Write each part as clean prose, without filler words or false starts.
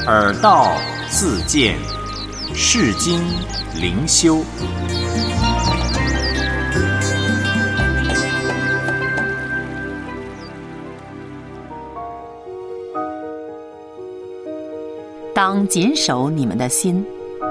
耳道自见，世经灵修。 当谨守你们的心。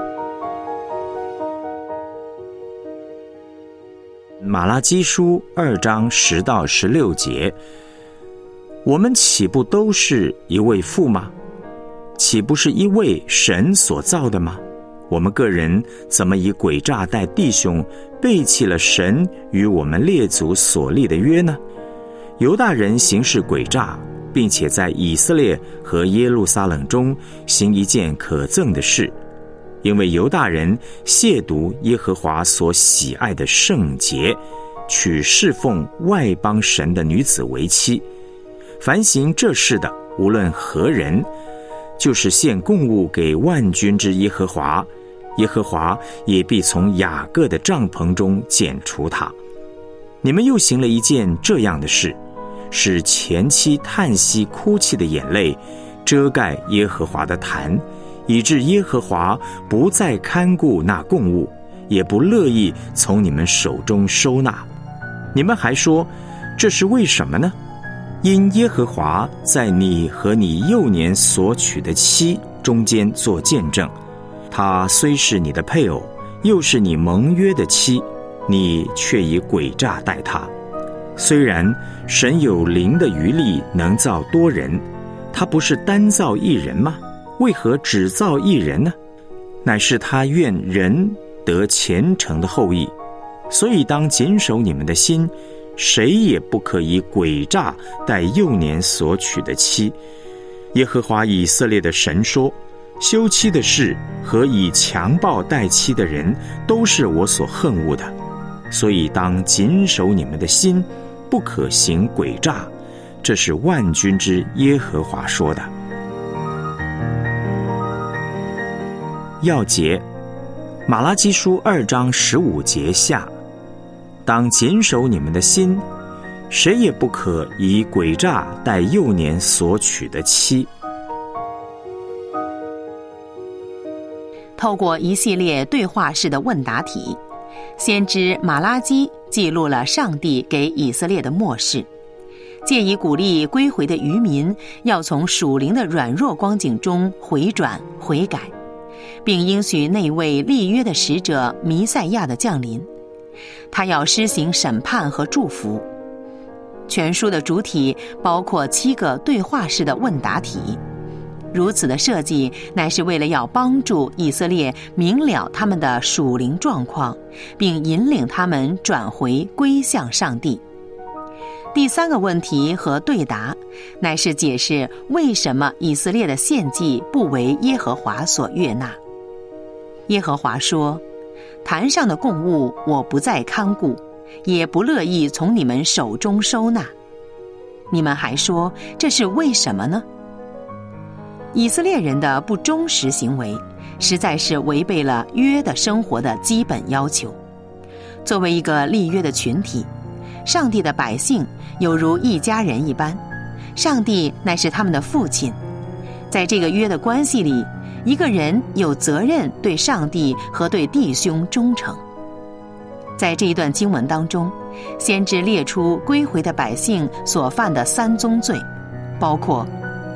马拉基书2章10到16节，我们岂不都是一位父吗？岂不是一位神所造的吗？我们个人怎么以诡诈待弟兄，背弃了神与我们列祖所立的约呢？犹大人行事诡诈，并且在以色列和耶路撒冷中行一件可憎的事，因为犹大人亵渎耶和华所喜爱的圣洁，娶侍奉外邦神的女子为妻。凡行这事的，无论何人，就是献供物给万军之耶和华，耶和华也必从雅各的帐篷中剪除他。你们又行了一件这样的事，使前妻叹息哭泣的眼泪遮盖耶和华的坛，以致耶和华不再看顾那供物，也不乐意从你们手中收纳。你们还说，这是为什么呢？因耶和华在你和你幼年所娶的妻中间做见证，她虽是你的配偶，又是你盟约的妻，你却以诡诈待她。虽然神有灵的余力能造多人，他不是单造一人吗？为何只造一人呢？乃是他愿人得虔诚的后裔。所以当谨守你们的心，谁也不可以诡诈待幼年所娶的妻。耶和华以色列的神说，休妻的事和以强暴待妻的人，都是我所恨恶的。所以当谨守你们的心，不可行诡诈，这是万军之耶和华说的。要节，马拉基书2章15节下，当谨守你们的心，谁也不可以诡诈待幼年所娶的妻。 透过一系列对话式的问答题，先知马拉基记录了上帝给以色列的默示，借以鼓励归回的渔民要从属灵的软弱光景中回转悔改，并应许那位立约的使者弥赛亚的降临，他要施行审判和祝福。全书的主体包括7个对话式的问答题，如此的设计乃是为了要帮助以色列明了他们的属灵状况，并引领他们转回归向上帝。第3个问题和对答乃是解释为什么以色列的献祭不为耶和华所悦纳。耶和华说，坛上的供物我不再看顾，也不乐意从你们手中收纳。你们还说，这是为什么呢？以色列人的不忠实行为实在是违背了约的生活的基本要求。作为一个立约的群体，上帝的百姓犹如一家人一般，上帝乃是他们的父亲。在这个约的关系里，一个人有责任对上帝和对弟兄忠诚。在这一段经文当中，先知列出归回的百姓所犯的3宗罪，包括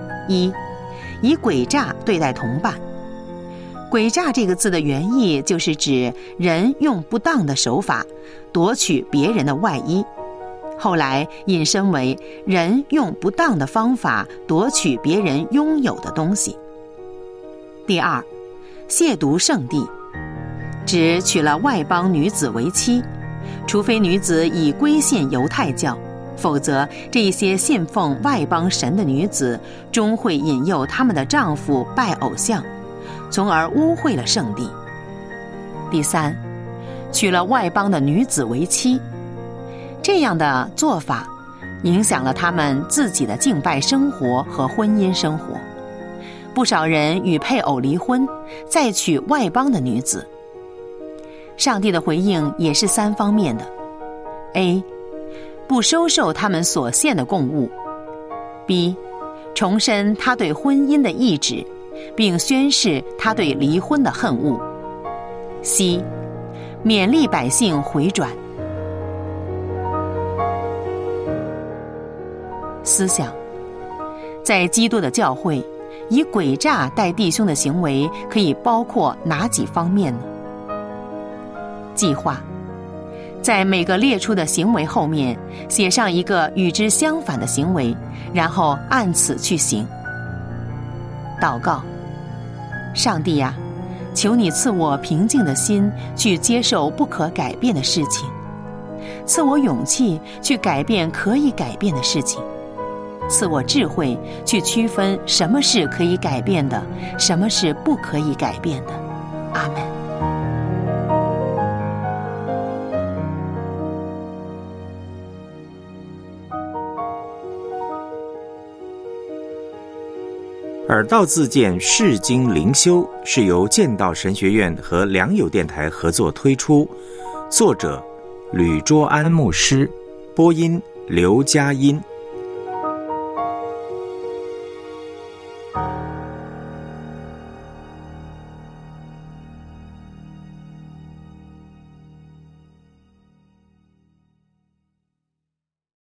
1，以诡诈对待同伴。诡诈这个字的原意就是指人用不当的手法夺取别人的外衣，后来引申为人用不当的方法夺取别人拥有的东西。第2，亵渎圣地，指娶了外邦女子为妻，除非女子已归信犹太教，否则这一些信奉外邦神的女子终会引诱他们的丈夫拜偶像，从而污秽了圣地。第3，娶了外邦的女子为妻，这样的做法影响了他们自己的敬拜生活和婚姻生活。不少人与配偶离婚，再娶外邦的女子。上帝的回应也是3方面的。A， 不收受他们所献的供物。B， 重申他对婚姻的意志， 并宣示他对离婚的恨恶。C. 勉励百姓回转。思想，在基督的教会，以诡诈待弟兄的行为可以包括哪几方面呢？计划，在每个列出的行为后面写上一个与之相反的行为，然后按此去行。祷告，上帝啊，求你赐我平静的心去接受不可改变的事情，赐我勇气去改变可以改变的事情，赐我智慧去区分什么是可以改变的，什么是不可以改变的。阿们。 耳道自荐释经灵修是由剑道神学院和良友电台合作推出，作者吕卓安牧师，播音刘佳音。